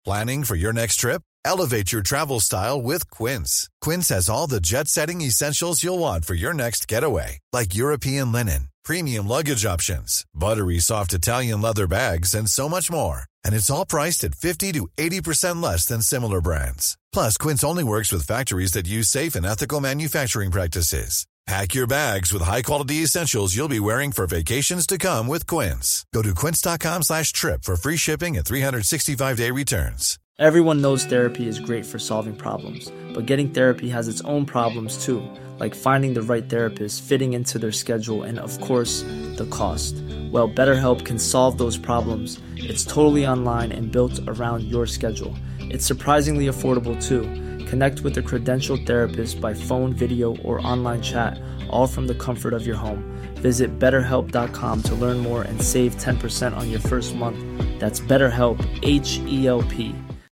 Planning for your next trip? Elevate your travel style with Quince. Quince has all the jet-setting essentials you'll want for your next getaway, like European linen, premium luggage options, buttery soft Italian leather bags, and so much more. And it's all priced at 50 to 80% less than similar brands. Plus, Quince only works with factories that use safe and ethical manufacturing practices. Pack your bags with high-quality essentials you'll be wearing for vacations to come with Quince. Go to quince.com/trip for free shipping and 365-day returns. Everyone knows therapy is great for solving problems, but getting therapy has its own problems too, like finding the right therapist, fitting into their schedule, and of course, the cost. Well, BetterHelp can solve those problems. It's totally online and built around your schedule. It's surprisingly affordable too. Connect with a credentialed therapist by phone, video, or online chat, all from the comfort of your home. Visit BetterHelp.com to learn more and save 10% on your first month. That's BetterHelp, H-E-L-P.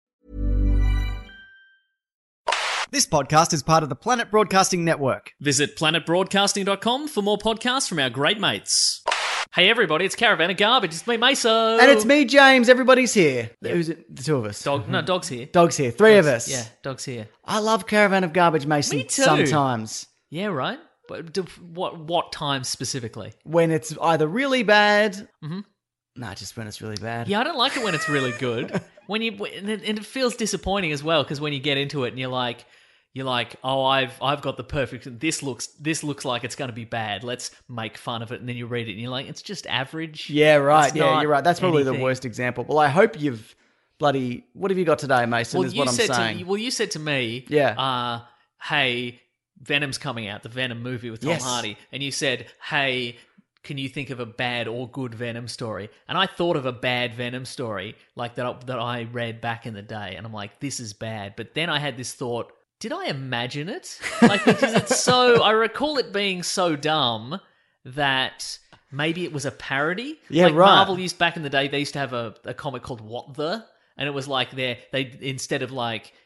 This podcast is part of the Planet Broadcasting Network. Visit planetbroadcasting.com for more podcasts from our great mates. Hey everybody, it's Caravan of Garbage. It's me, Meso. And it's me, James. Everybody's here. Who's it? The two of us. Dog's here. Dog's here. Three of us. Yeah, Dog's here. I love Caravan of Garbage, Mason. Me too. Sometimes. Yeah, right. But what times specifically? When it's either really bad. Mm-hmm. Nah, just when it's really bad. Yeah, I don't like it when it's really good. And it feels disappointing as well, because when you get into it and you're like, oh, I've got the perfect. This looks like it's going to be bad. Let's make fun of it, and then you read it and you're like, it's just average. Yeah, right. Yeah, you're right. That's probably anything. the worst example. Well, I hope you've bloody. What have you got today, Mason? Well, is what I'm saying. You said to me, yeah. Hey, Venom's coming out, the Venom movie with Tom Hardy, and you said, hey, can you think of a bad or good Venom story? And I thought of a bad Venom story like that I read back in the day, and I'm like, this is bad. But then I had this thought. Did I imagine it? Like, because it's so... I recall it being so dumb that maybe it was a parody. Yeah, like right. Marvel used... Back in the day, they used to have a comic called What The? And it was like they instead of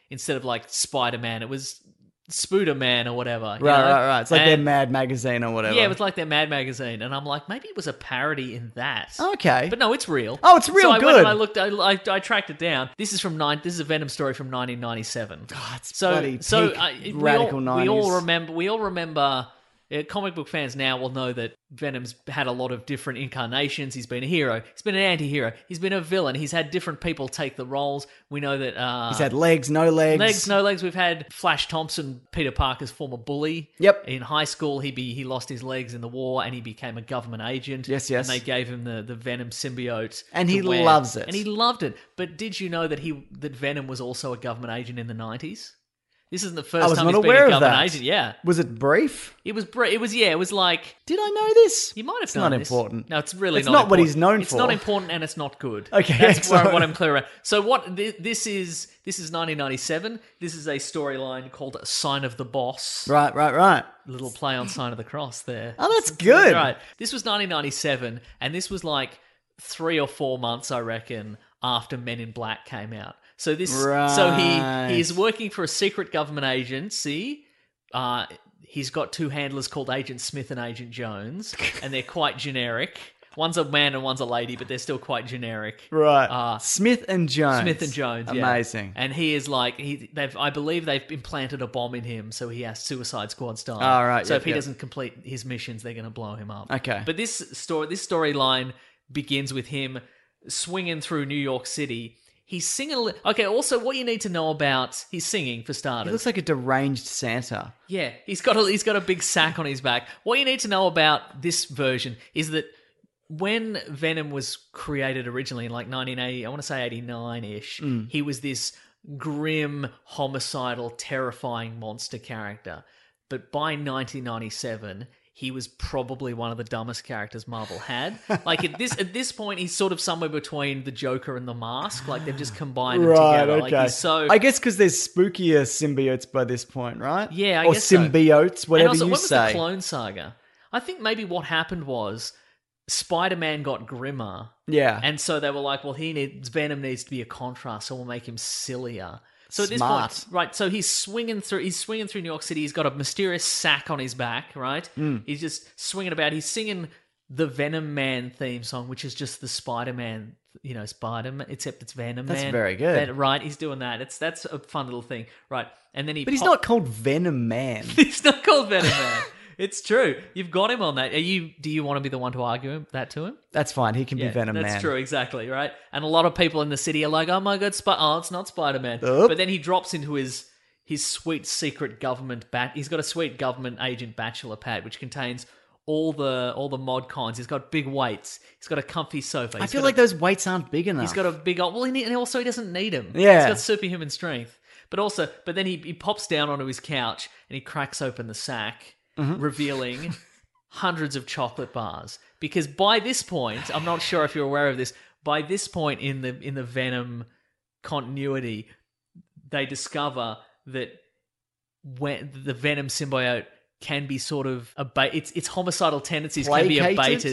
Spider-Man, it was Spooderman or whatever. Right. It's like their Mad magazine or whatever. Yeah, it was like their Mad magazine. And I'm like, maybe it was a parody in that. Okay. But no, it's real. Oh, it's real so good. I went and I tracked it down. This is a Venom story from 1997. Oh, it's bloody peak radical 90s. We all remember... comic book fans now will know that Venom's had a lot of different incarnations. He's been a hero. He's been an anti-hero. He's been a villain. He's had different people take the roles. We know that... he's had legs, no legs. Legs, no legs. We've had Flash Thompson, Peter Parker's former bully. Yep. In high school, he lost his legs in the war and he became a government agent. Yes. And they gave him the Venom symbiote. And he loves it. And he loved it. But did you know that Venom was also a government agent in the 90s? This isn't the first time he's been a government agent. Yeah. Was it brief? It was It was like... Did I know this? You might have it's known not this. important. No, it's really it's not not important. what he's known It's for. not important and it's not good. Okay, That's what I'm clear about. So what... This is 1997. This is a storyline called Sign of the Boss. Right. A little play on Sign of the Cross there. Oh, that's good. Right. This was 1997, and this was like 3 or 4 months, I reckon, after Men in Black came out. So he is working for a secret government agency. He's got two handlers called Agent Smith and Agent Jones, and they're quite generic. One's a man and one's a lady, but they're still quite generic. Right. Smith and Jones. Yeah. Amazing. And he is like I believe they've implanted a bomb in him, so he has Suicide Squad style. Oh, right. So if he doesn't complete his missions, they're going to blow him up. Okay. But this storyline begins with him swinging through New York City. He's singing... Okay, also, what you need to know about... He's singing, for starters. He looks like a deranged Santa. Yeah, he's got a big sack on his back. What you need to know about this version is that when Venom was created originally in like 1980, I want to say 89-ish, he was this grim, homicidal, terrifying monster character. But by 1997... he was probably one of the dumbest characters Marvel had. Like at this point, he's sort of somewhere between the Joker and the Mask. Like they've just combined them together. Okay. Like he's so... I guess because there's spookier symbiotes by this point, right? Yeah, I or guess so. symbiotes, whatever and also, you when say. was the Clone Saga? I think maybe what happened was Spider-Man got grimmer. Yeah. And so they were like, well, Venom needs to be a contrast, so we'll make him sillier. So at this Smart. point, right, so he's swinging through New York City. He's got a mysterious sack on his back, right? He's just swinging about. He's singing the Venom Man theme song, which is just the Spider-Man Spider-Man, except it's Venom That's Man. very good. Right, he's doing that. That's a fun little thing. Right, and then But he's not called Venom Man. he's not called Venom Man. It's true. You've got him on that. Do you want to be the one to argue that to him? That's fine. He can be Venom Man. That's true, exactly, right? And a lot of people in the city are like, oh my God, it's not Spider-Man. Oop. But then he drops into his sweet secret government bat. He's got a sweet government agent bachelor pad, which contains all the mod cons. He's got big weights. He's got a comfy sofa. I feel like those weights aren't big enough. He's got a big old... Well, and also he doesn't need him. Yeah. He's got superhuman strength. But then he pops down onto his couch and he cracks open the sack, revealing hundreds of chocolate bars. Because by this point, I'm not sure if you're aware of this, by this point in the Venom continuity, they discover that when the Venom symbiote can be sort of its homicidal tendencies can be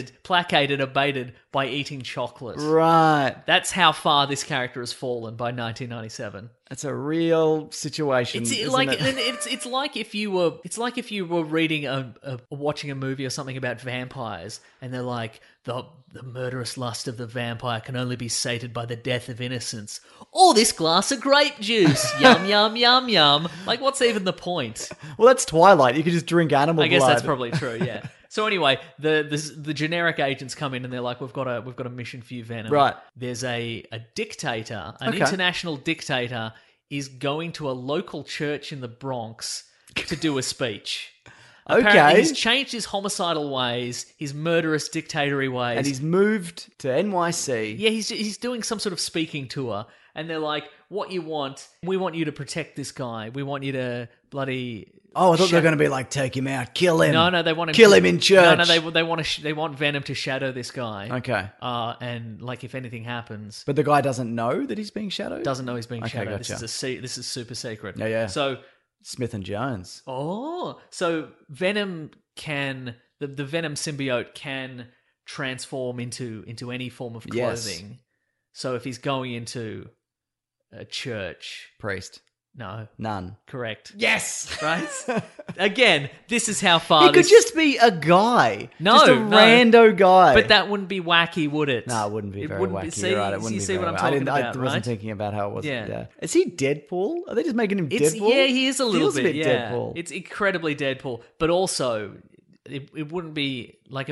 abated by eating chocolate. Right. That's how far this character has fallen by 1997. That's a real situation. It's like if you were reading watching a movie or something about vampires, and they're like, the murderous lust of the vampire can only be sated by the death of innocence. Or this glass of grape juice. Yum yum yum yum. Like, what's even the point? Well, that's Twilight. You could just drink animal blood. I guess that's probably true. Yeah. So anyway, the generic agents come in and they're like, we've got a mission for you, Venom. Right. There's a dictator, an international dictator, is going to a local church in the Bronx to do a speech. Apparently, he's changed his homicidal ways, his murderous dictatory ways, and he's moved to NYC. Yeah, he's doing some sort of speaking tour, and they're like, "What you want? We want you to protect this guy. We want you to bloody." Oh, I thought they were going to be like, take him out, kill him. No, they want him kill him in church. No, they want Venom to shadow this guy. Okay. And like if anything happens, but the guy doesn't know that he's being shadowed. Doesn't know he's being shadowed. Gotcha. This is super secret. Yeah. So Smith and Jones. Oh, so Venom can the Venom symbiote can transform into any form of clothing. Yes. So if he's going into a church, priest. No. None. Correct. Yes! Right? Again, this is how far He could just be a guy. No. Just a rando guy. But that wouldn't be wacky, would it? No, it wouldn't be very wacky. You're right. It wouldn't you be see very what I'm talking about, I wasn't thinking about how it was. Yeah. Is he Deadpool? Are they just making him Deadpool? Yeah, he is a little bit. Deadpool. It's incredibly Deadpool. But also, it wouldn't be like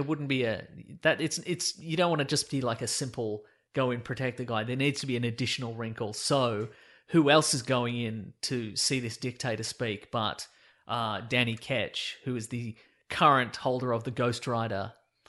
it's you don't want to just be like a simple go and protect the guy. There needs to be an additional wrinkle. So who else is going in to see this dictator speak but Danny Ketch, who is the current holder of the Ghost Rider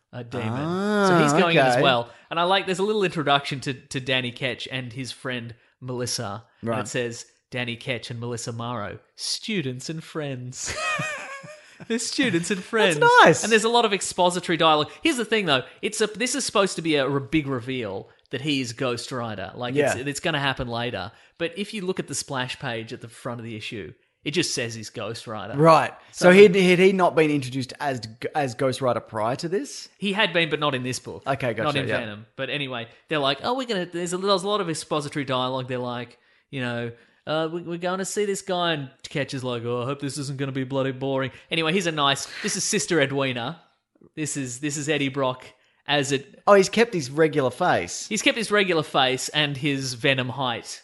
demon. So he's going in as well. And I like, there's a little introduction to Danny Ketch and his friend Melissa. Right. And it says, Danny Ketch and Melissa Morrow, students and friends. They're students and friends. That's nice. And there's a lot of expository dialogue. Here's the thing, though. This is supposed to be a big reveal that he is Ghost Rider. Like, it's going to happen later. But if you look at the splash page at the front of the issue, it just says he's Ghost Rider. Right. So had he not been introduced as Ghost Rider prior to this? He had been, but not in this book. Okay, gotcha. Not in Venom. But anyway, they're like, oh, there's a lot of expository dialogue. They're like, we're going to see this guy, and Ketch is like, oh, I hope this isn't going to be bloody boring. Anyway, this is Sister Edwina. This is Eddie Brock as it... Oh, he's kept his regular face. He's kept his regular face and his Venom height.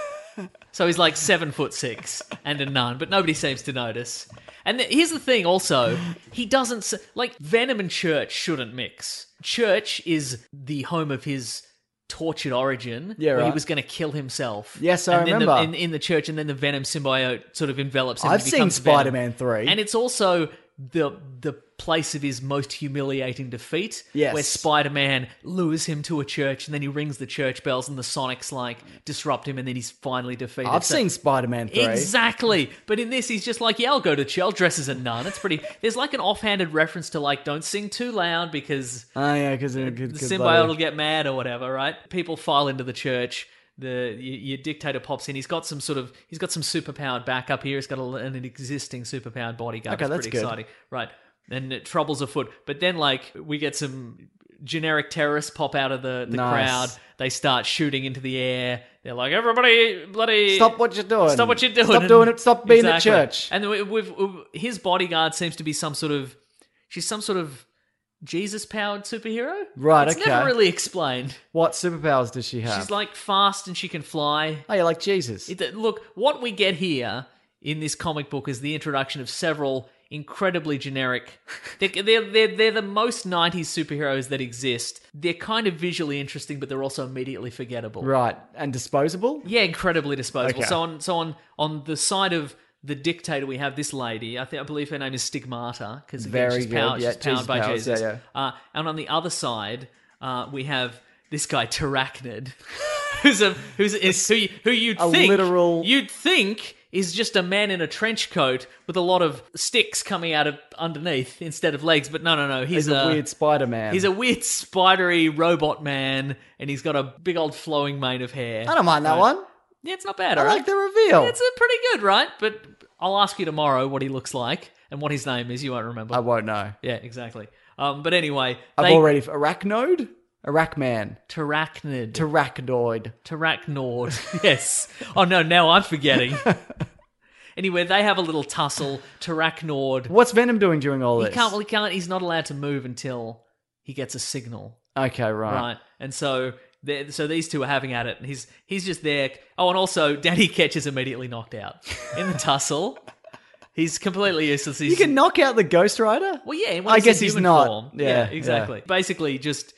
So he's like 7'6" and a nun, but nobody seems to notice. And here's the thing also, he doesn't... Like, Venom and Church shouldn't mix. Church is the home of his tortured origin, where he was going to kill himself. Yes, I remember. In the church, and then the Venom symbiote sort of envelops him. I've seen Spider-Man 3. And it's also the place of his most humiliating defeat, yes, where Spider-Man lures him to a church, and then he rings the church bells, and the Sonics disrupt him, and then he's finally defeated. I've seen Spider-Man 3. Exactly. But in this, he's just like, yeah, I'll go to church, I'll dress as a nun. It's pretty... There's like an offhanded reference to don't sing too loud because... Oh, yeah, because the symbiote will get mad or whatever, right? People file into the church. Your dictator pops in. He's got some superpowered backup here. He's got an existing superpowered bodyguard. Okay, that's pretty exciting, right? And troubles afoot. But then, we get some generic terrorists pop out of the crowd. They start shooting into the air. They're like, everybody, bloody stop what you're doing! Stop what you're doing! Stop doing it! Stop being at church! And his bodyguard seems to be some sort of Jesus-powered superhero. Right, It's okay. never really explained. What superpowers does she have? She's like fast and she can fly. Oh, yeah, like Jesus. Look, what we get here in this comic book is the introduction of several incredibly generic. They're the most 90s superheroes that exist. They're kind of visually interesting, but they're also immediately forgettable. Right, and disposable? Yeah, incredibly disposable. Okay. So on the side of the dictator, we have this lady. I believe her name is Stigmata because Very she's good. powered, Yeah, she's powered Jesus by powers. Jesus. Yeah, And on the other side, we have this guy Tyrachnid, who you'd think is just a man in a trench coat with a lot of sticks coming out of underneath instead of legs. But no, He's a weird Spider-Man. He's a weird spidery robot man, and he's got a big old flowing mane of hair. I don't mind that one. Yeah, it's not bad, I all right? like the reveal. It's pretty good, right? But I'll ask you tomorrow what he looks like and what his name is. You won't remember. I won't know. Yeah, exactly. But anyway, I've already... Arachnode? Arachman. Tyrachnid. Tyrachnord. Yes. Oh, no, now I'm forgetting. Anyway, they have a little tussle. Tyrachnord. What's Venom doing during all this? He can't. He's not allowed to move until he gets a signal. Okay, right. And so these two are having at it, and he's just there. Oh, and also Danny Ketch is immediately knocked out in the tussle. He's completely useless. You can knock out the Ghost Rider? Well, yeah. When I he's guess in he's human not. form. Yeah, exactly. yeah. Basically, just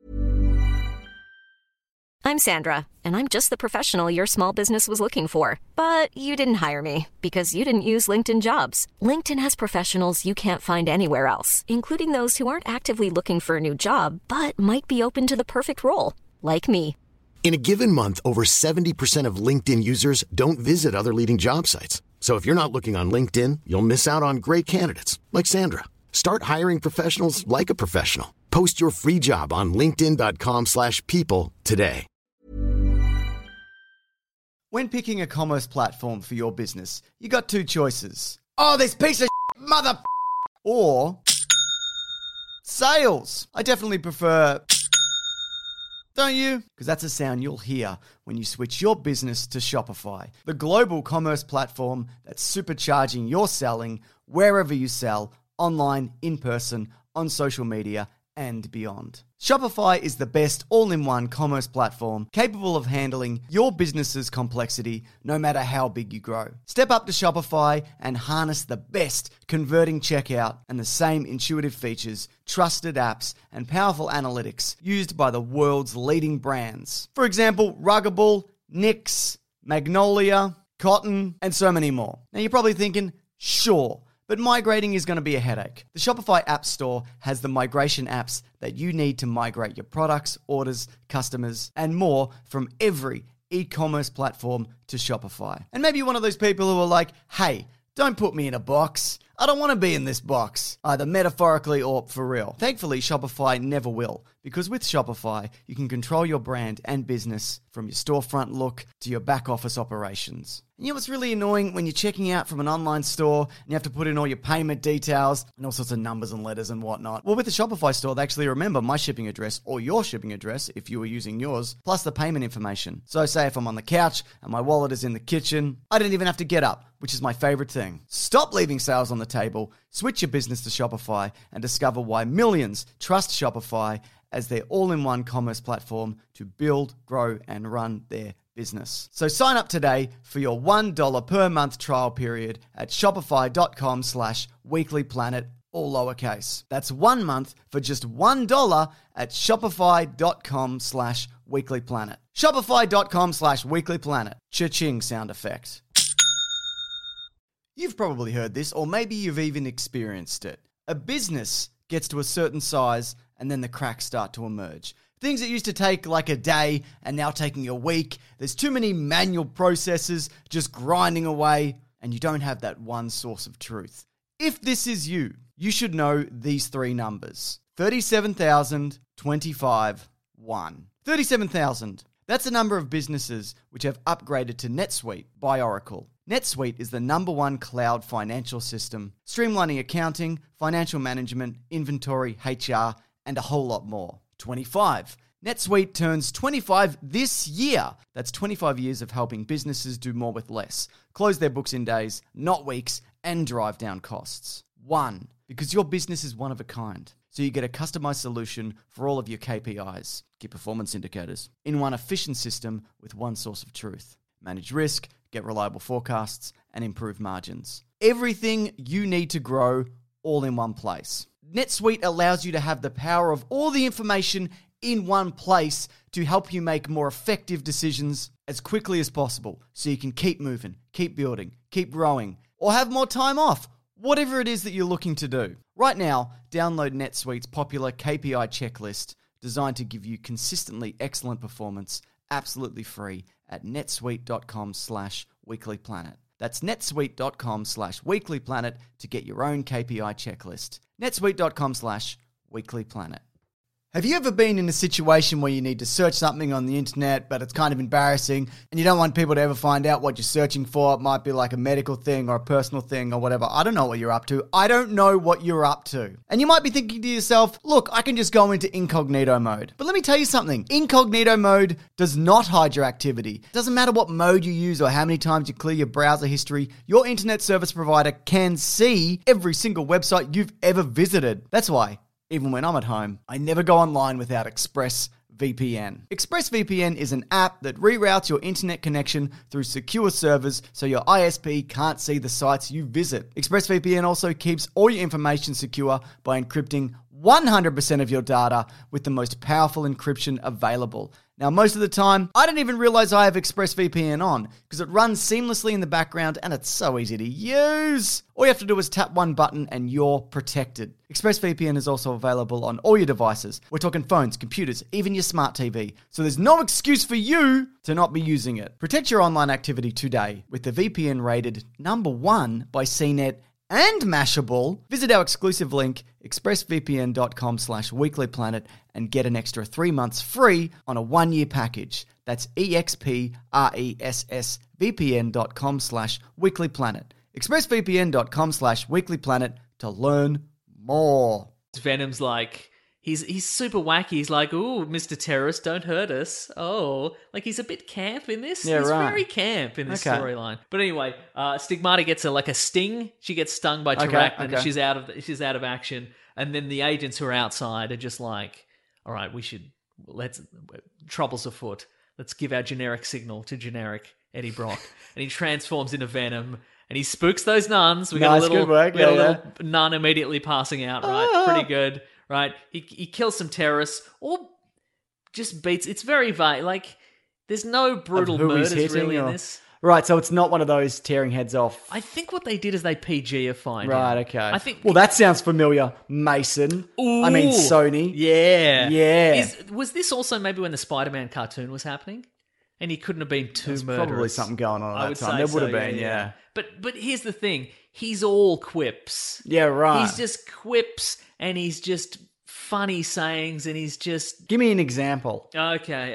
I'm Sandra, and I'm just the professional your small business was looking for. But you didn't hire me because you didn't use LinkedIn Jobs. LinkedIn has professionals you can't find anywhere else, including those who aren't actively looking for a new job, but might be open to the perfect role, like me. In a given month, over 70% of LinkedIn users don't visit other leading job sites. So if you're not looking on LinkedIn, you'll miss out on great candidates like Sandra. Start hiring professionals like a professional. Post your free job on linkedin.com/people today. When picking a commerce platform for your business, you got two choices. Oh, this piece of mother... Or... sales. I definitely prefer... Don't you? Because that's a sound you'll hear when you switch your business to Shopify, the global commerce platform that's supercharging your selling wherever you sell, online, in person, on social media, and beyond. Shopify is the best all-in-one commerce platform capable of handling your business's complexity no matter how big you grow. Step up to Shopify and harness the best converting checkout and the same intuitive features, trusted apps, and powerful analytics used by the world's leading brands. For example, Ruggable, Nix, Magnolia, Cotton, and so many more. Now you're probably thinking, sure, but migrating is going to be a headache. The Shopify App Store has the migration apps that you need to migrate your products, orders, customers, and more from every e-commerce platform to Shopify. And maybe you're one of those people who are like, hey, don't put me in a box. I don't want to be in this box, either metaphorically or for real. Thankfully, Shopify never will, because with Shopify, you can control your brand and business from your storefront look to your back office operations. And you know what's really annoying? When you're checking out from an online store and you have to put in all your payment details and all sorts of numbers and letters and whatnot. Well, with the Shopify store, they actually remember my shipping address or your shipping address if you were using yours, plus the payment information. So say if I'm on the couch and my wallet is in the kitchen, I don't even have to get up, which is my favorite thing. Stop leaving sales on the table, switch your business to Shopify, and discover why millions trust Shopify as their all-in-one commerce platform to build, grow, and run their business. So sign up today for your $1 per month trial period at shopify.com/weeklyplanet, all lowercase. That's 1 month for just $1 at shopify.com/weeklyplanet. Shopify.com/weeklyplanet. Cha-ching sound effect. You've probably heard this, or maybe you've even experienced it. A business gets to a certain size and then the cracks start to emerge. Things that used to take like a day and now taking a week. There's too many manual processes just grinding away, and you don't have that one source of truth. If this is you, you should know these three numbers. 37,000, 25, 1. 37,000. That's the number of businesses which have upgraded to NetSuite by Oracle. NetSuite is the #1 cloud financial system, streamlining accounting, financial management, inventory, HR, and a whole lot more. 25. NetSuite turns 25 this year. That's 25 years of helping businesses do more with less, close their books in days, not weeks, and drive down costs. 1. Because your business is one of a kind. so you get a customized solution for all of your KPIs, key performance indicators, in one efficient system with one source of truth. Manage risk, get reliable forecasts, and improve margins. Everything you need to grow all in one place. NetSuite allows you to have the power of all the information in one place to help you make more effective decisions as quickly as possible so you can keep moving, keep building, keep growing, or have more time off, whatever it is that you're looking to do. Right now, download NetSuite's popular KPI checklist designed to give you consistently excellent performance absolutely free at netsuite.com/weeklyplanet. That's netsuite.com/weeklyplanet to get your own KPI checklist. netsuite.com/weeklyplanet. Have you ever been in a situation where you need to search something on the internet, but it's kind of embarrassing and you don't want people to ever find out what you're searching for? It might be like a medical thing or a personal thing or whatever. I don't know what you're up to. I don't know what you're up to. And you might be thinking to yourself, look, I can just go into incognito mode. But let me tell you something. Incognito mode does not hide your activity. It doesn't matter what mode you use or how many times you clear your browser history. Your internet service provider can see every single website you've ever visited. That's why, even when I'm at home, I never go online without ExpressVPN. ExpressVPN is an app that reroutes your internet connection through secure servers so your ISP can't see the sites you visit. ExpressVPN also keeps all your information secure by encrypting 100% of your data with the most powerful encryption available. Now, most of the time, I don't even realize I have ExpressVPN on because it runs seamlessly in the background and it's so easy to use. All you have to do is tap one button and you're protected. ExpressVPN is also available on all your devices. We're talking phones, computers, even your smart TV. So there's no excuse for you to not be using it. Protect your online activity today with the VPN rated #1 by CNET and Mashable. Visit our exclusive link, expressvpn.com/weeklyplanet, and get an extra 3 months free on a 1-year package. That's expressvpn.com/weeklyplanet. expressvpn.com/weeklyplanet to learn more. Venom's like, he's super wacky. He's like, ooh, Mr. Terrorist, don't hurt us. Oh, like he's a bit camp in this. Yeah, he's right. very camp in this Okay. storyline. But anyway, Stigmata gets a sting. She gets stung by Okay, Terracnid. okay. She's out of action. And then the agents who are outside are just like, all right, trouble's afoot. Let's give our generic signal to generic Eddie Brock. And he transforms into Venom. And he spooks those nuns. We got Nice, a little, good work. we got a Yeah, little nun immediately passing out. Right, pretty good. Right, he kills some terrorists, or just beats. It's very vague. Like, there's no brutal Of who he's murders hitting really in or- this. Right, so it's not one of those tearing heads off. I think what they did is they PG-ified him. Right, okay. I think. Well, that sounds familiar. Mason. I mean, Ooh, Sony. Yeah, Yeah. Was this also maybe when the Spider-Man cartoon was happening, and he couldn't have been too There's murderous? probably something going on at I that would time. say There would have so, been, yeah. But here's the thing: he's all quips. Yeah, right. He's just quips, and he's just funny sayings, and he's just Give me an example. okay.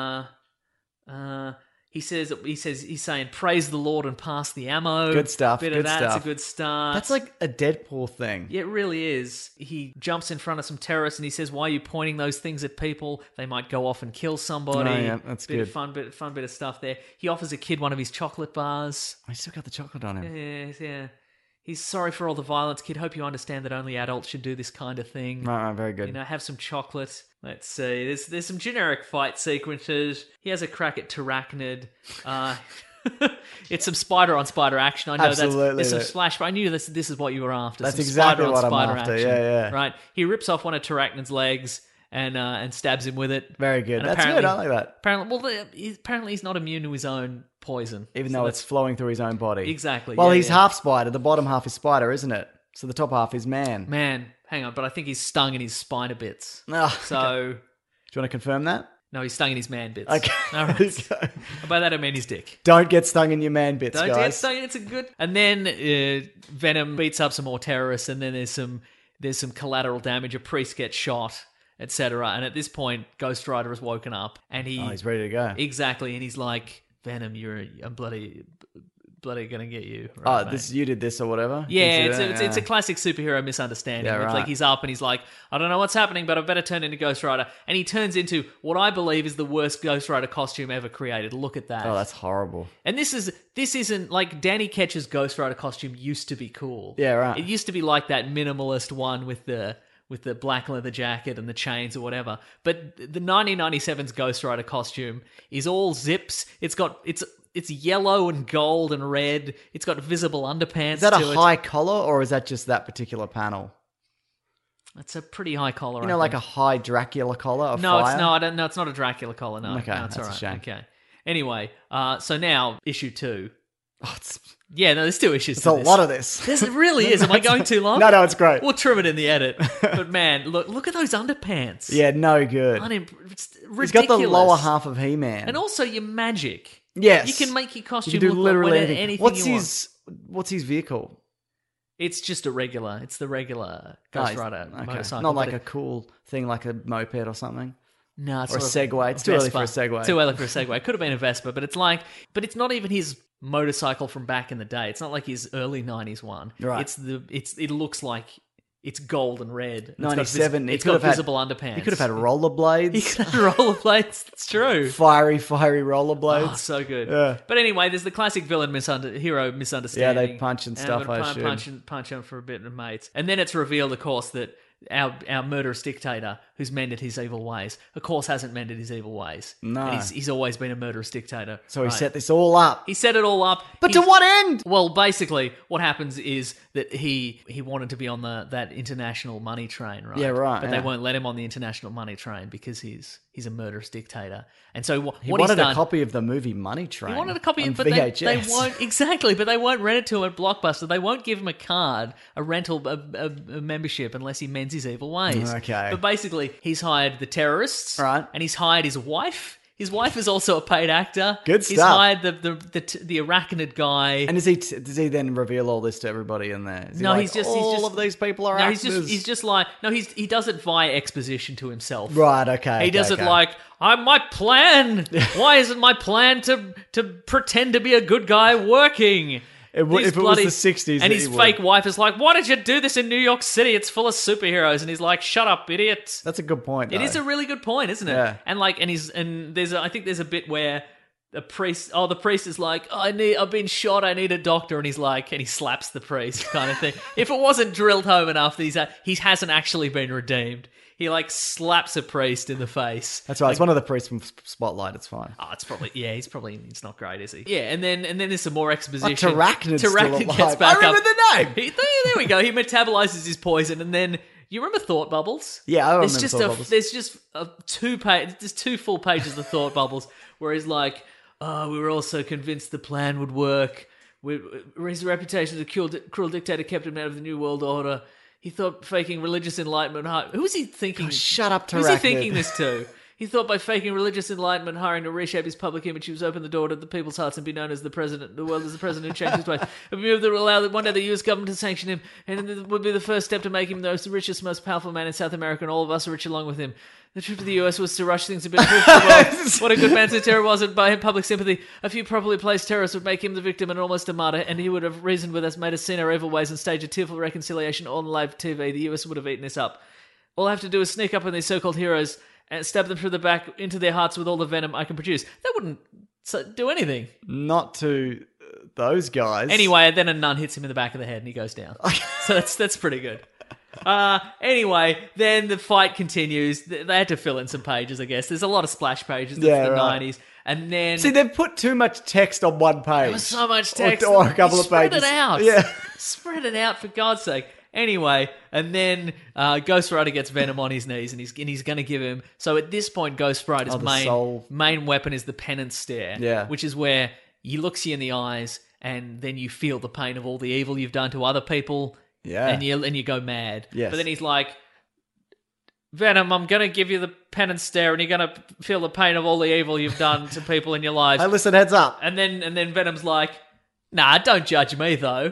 He's saying praise the Lord and pass the ammo. Good stuff, Bit good of that's stuff. a good start. That's like a Deadpool thing. Yeah, it really is. He jumps in front of some terrorists and he says, "Why are you pointing those things at people? They might go off and kill somebody." Oh, yeah, that's bit good. Of fun bit of stuff there. He offers a kid one of his chocolate bars. I still got the chocolate on him. Yeah. He's sorry for all the violence, kid. Hope you understand that only adults should do this kind of thing. Right, very good. You know, have some chocolate. Let's see. There's some generic fight sequences. He has a crack at Terracnid. It's some spider-on-spider action. I know Absolutely. there's some splash, but I knew this is what you were after. That's some exactly what I'm spider-on-spider after. action. Yeah. Right. He rips off one of Terracnid's legs and stabs him with it. Very good. And That's good. I like that. Apparently he's not immune to his own poison. Even So though that's it's flowing through his own body. Exactly, Well, yeah, he's yeah. half spider. The bottom half is spider, isn't it? So the top half is man. Man, hang on, but I think he's stung in his spina bits. Oh, So, Do you want to confirm that? no, he's stung in his man bits. Okay. All right. By that I mean his dick. Don't get stung in your man bits, Don't guys. get stung. It's a good. And then Venom beats up some more terrorists, and then there's some collateral damage. A priest gets shot, etc. And at this point, Ghost Rider has woken up, and He's ready to go. exactly, and he's like, Venom, I'm bloody gonna get you. Right, mate? You did this or whatever? Yeah, Incident, it's a classic superhero misunderstanding. Yeah, It's right. like he's up and he's like, I don't know what's happening, but I better turn into Ghost Rider. And he turns into what I believe is the worst Ghost Rider costume ever created. Look at that. Oh, that's horrible. And this isn't like Danny Ketch's Ghost Rider costume used to be cool. Yeah, right. It used to be like that minimalist one with the with the black leather jacket and the chains or whatever. But the 1997's Ghost Rider costume is all zips. It's yellow and gold and red. It's got visible underpants. Is that a to high collar, or is that just that particular panel? It's a pretty high collar. You know, like a high Dracula collar. No, it's no. I don't. No, it's not a Dracula collar. No, Okay, no, it's that's a all right. shame. Okay. Anyway, so now issue 2. Oh, it's Yeah, no, there's 2 issues. a to this. lot of this. It really is. Am I going too long? No, it's great. We'll trim it in the edit. But man, look at those underpants. Yeah, no good. It's ridiculous. He's got the lower half of He-Man. And also your magic. Yes. You can make your You costume can do look literally like anything. anything What's his vehicle? It's just a regular. It's the regular Ghost Rider motorcycle. Not like but a cool thing like a moped or something. No, it's Or a sort of Segway. It's too early for a Segway. Too early for a Segway. It could have been a Vespa, but it's not even his motorcycle from back in the day. It's not like his early 90s one. Right. It looks like it's gold and red. And 97. It's got visible underpants. He could have had rollerblades. He could have rollerblades. It's true. fiery rollerblades. Oh, so good. Yeah. But anyway, there's the classic villain hero misunderstanding. Yeah, they punch and stuff, I assume. Punch him for a bit of mates. And then it's revealed, of course, that our murderous dictator, who's mended his evil ways, of course hasn't mended his evil ways. No. And he's always been a murderous dictator. So he Right. set this all up. He set it all up. But to what end? Well, basically, what happens is that he wanted to be on that international money train, right? Yeah, right, But yeah. they won't let him on the international money train because he's a murderous dictator. And so what He he's wanted done, a copy of the movie Money Train. he wanted a copy, on but they VHS. won't exactly. But they won't rent it to him at Blockbuster. They won't give him a card, a rental, a membership unless he mends his evil ways. Okay. But basically, he's hired the terrorists, Right. And he's hired his wife. His wife is also a paid actor. Good He's stuff. hired the arachnid guy. And does he then reveal all this to everybody in there? Is he No, like, he's just all of these people are no, actors? he's just like no, he does it via exposition to himself. Right, okay. He does okay. it like my plan. Why isn't my plan to pretend to be a good guy working? If it was the 60s, and that his he would. fake wife is like, "Why did you do this in New York City? It's full of superheroes." And he's like, "Shut up, idiot." That's a good point, It though. is a really good point, isn't it? Yeah. And like, I think there's a bit where the priest is like, I've been shot, I need a doctor, and he's like, and he slaps the priest, kind of thing. If it wasn't drilled home enough that he hasn't actually been redeemed. He like slaps a priest in the face. That's right. It's one of the priests from Spotlight. It's fine. Oh, it's he's not great, is he? Yeah, and then there's some more exposition. Arachnid's still Arachnid alive. gets back I remember up. the name. There we go. He metabolizes his poison, and then you remember Thought Bubbles? Yeah, I remember There's just Thought Bubbles. There's just there's 2 full pages of Thought Bubbles where he's like, "Oh, we were also convinced the plan would work. His reputation as a cruel dictator kept him out of the New World Order. He thought faking religious enlightenment. Who was he thinking? Oh, shut up, Who's he Arachnid. thinking this to? He thought by faking religious enlightenment, hiring to reshape his public image, he was open the door to the people's hearts and be known as the president. The world as the president who changed his ways. A move that would allow one day the U.S. government to sanction him, and it would be the first step to make him the richest, most powerful man in South America, and all of us are rich along with him. The trip to the US was to rush things a bit. Prove to the world what a good man to terror was, and by him public sympathy. A few properly placed terrorists would make him the victim and almost a martyr, and he would have reasoned with us, made us see our evil ways, and staged a tearful reconciliation on live TV. The US would have eaten this up. All I have to do is sneak up on these so-called heroes and stab them through the back into their hearts with all the venom I can produce. That wouldn't do anything. Not to those guys. Anyway, then a nun hits him in the back of the head and he goes down. So that's pretty good. Anyway, then the fight continues. They had to fill in some pages, I guess. There's a lot of splash pages. That's the right. 90s. And then... See, they've put too much text on one page. There was so much text. Or a couple of pages. Spread it out. Yeah. Spread it out, for God's sake. Anyway, and then Ghost Rider gets Venom on his knees, and he's going to give him... So at this point, Ghost Rider's the main weapon is the penance stare, Yeah. which is where he looks you in the eyes, and then you feel the pain of all the evil you've done to other people, Yeah. and you go mad. Yes. But then he's like... Venom, I'm going to give you the penance stare, and you're going to feel the pain of all the evil you've done to people in your lives. Hey, listen, heads up. And then Venom's like, "Nah, don't judge me though.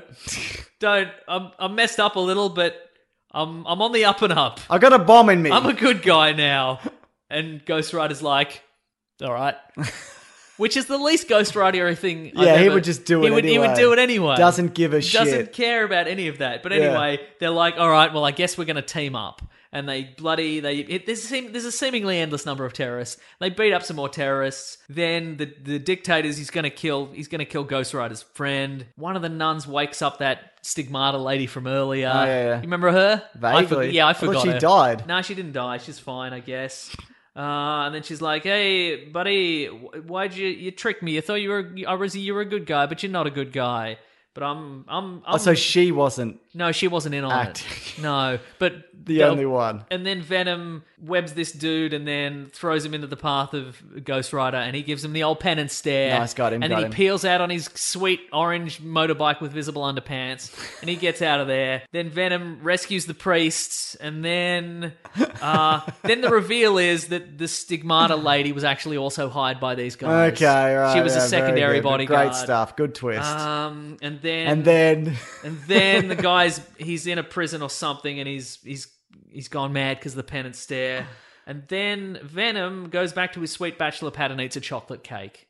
I'm messed up a little, but I'm on the up and up. I got a bomb in me. I'm a good guy now." And Ghost Rider's like, "All right." Which is the least Ghost Rider-y thing. Yeah, he would just do it He would anyway. do it anyway. Doesn't give a shit. Doesn't care about any of that. But anyway, they're like, "All right, well, I guess we're going to team up." and there's a seemingly endless number of terrorists. They beat up some more terrorists. Then the dictator's he's gonna kill Ghost Rider's friend. One of the nuns wakes up that Stigmata lady from earlier. Oh, yeah. You remember her? Vaguely. I forgot. I thought she her. died. No, she didn't die. She's fine, I guess. And then she's like, "Hey, buddy, why'd you trick me? I thought you were a good guy, but you're not a good guy." But I'm So she wasn't No, she wasn't in on acting. it. No, but the only one. And then Venom webs this dude and then throws him into the path of Ghost Rider, and he gives him the old penance stare. Nice, got him, And then got he him. peels out on his sweet orange motorbike with visible underpants, and he gets out of there. Then Venom rescues the priests, and then the reveal is that the Stigmata lady was actually also hired by these guys. Okay, right. She was a very secondary good. bodyguard. Great stuff. Good twist. And and then the guy's he's in a prison or something, and he's gone mad because of the penance stare. And then Venom goes back to his sweet bachelor pad and eats a chocolate cake.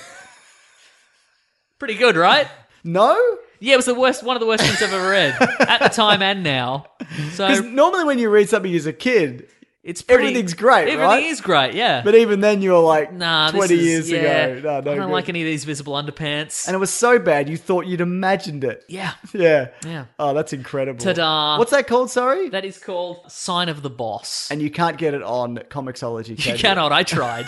Pretty good, right? No? Yeah, it was one of the worst things I've ever read at the time and now. Because So normally when you read something as a kid, it's pretty, everything's great, Everything right? is great, yeah. but even then you're like Nah, 20 years ago. No, I don't good. like any of these visible underpants. And it was so bad you thought you'd imagined it. Yeah, Yeah. yeah. Oh, that's incredible. Ta-da. What's that called, sorry? That is called Sign of the Boss. And you can't get it on Comixology, can You cannot. I tried.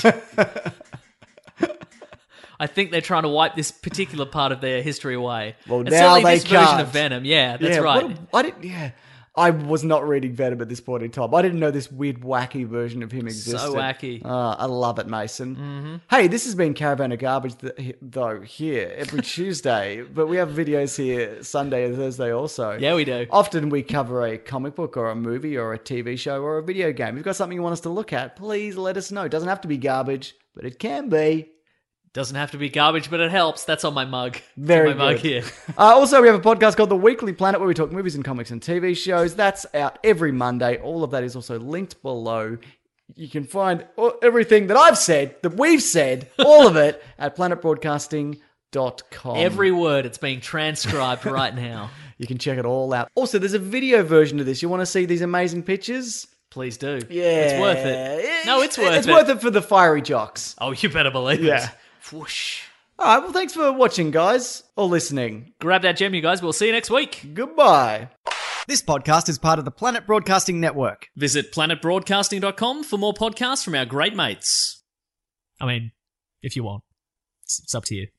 I think they're trying to wipe this particular part of their history away. Well, And now certainly they this version can't. of Venom. Yeah, that's Yeah, right. I was not reading Venom at this point in time. I didn't know this weird, wacky version of him existed. So wacky. I love it, Mason. Mm-hmm. Hey, this has been Caravan of Garbage, though, here every Tuesday. But we have videos here Sunday and Thursday also. Yeah, we do. Often we cover a comic book or a movie or a TV show or a video game. If you've got something you want us to look at, please let us know. It doesn't have to be garbage, but it can be. Doesn't have to be garbage, but it helps. That's on my mug. Very on my good. mug here. Also, we have a podcast called The Weekly Planet where we talk movies and comics and TV shows. That's out every Monday. All of that is also linked below. You can find everything that I've said, that we've said, all of it at planetbroadcasting.com. Every word, it's being transcribed right now. You can check it all out. Also, there's a video version of this. You want to see these amazing pictures? Please do. Yeah. It's worth it. No, it's worth it. It's worth it for the fiery jocks. Oh, you better believe Yeah. it. Whoosh. All right, well, thanks for watching, guys, or listening. Grab that gem, you guys. We'll see you next week. Goodbye. This podcast is part of the Planet Broadcasting Network. Visit planetbroadcasting.com for more podcasts from our great mates. I mean, if you want. It's up to you.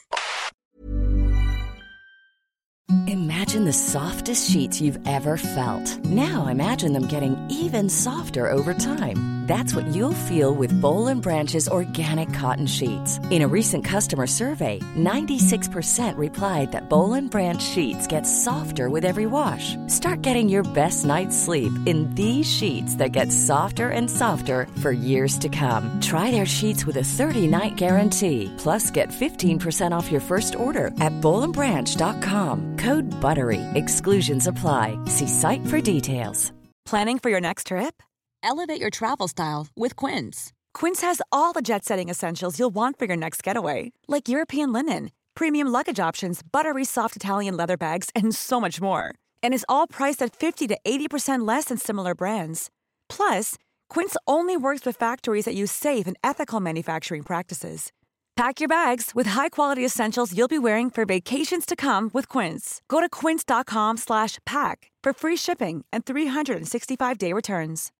Imagine the softest sheets you've ever felt. Now imagine them getting even softer over time. That's what you'll feel with Boll & Branch's organic cotton sheets. In a recent customer survey, 96% replied that Boll & Branch sheets get softer with every wash. Start getting your best night's sleep in these sheets that get softer and softer for years to come. Try their sheets with a 30-night guarantee. Plus, get 15% off your first order at bollandbranch.com. Code BUTTERY. Exclusions apply. See site for details. Planning for your next trip? Elevate your travel style with Quince. Quince has all the jet-setting essentials you'll want for your next getaway, like European linen, premium luggage options, buttery soft Italian leather bags, and so much more. And is all priced at 50 to 80% less than similar brands. Plus, Quince only works with factories that use safe and ethical manufacturing practices. Pack your bags with high-quality essentials you'll be wearing for vacations to come with Quince. Go to quince.com/pack for free shipping and 365-day returns.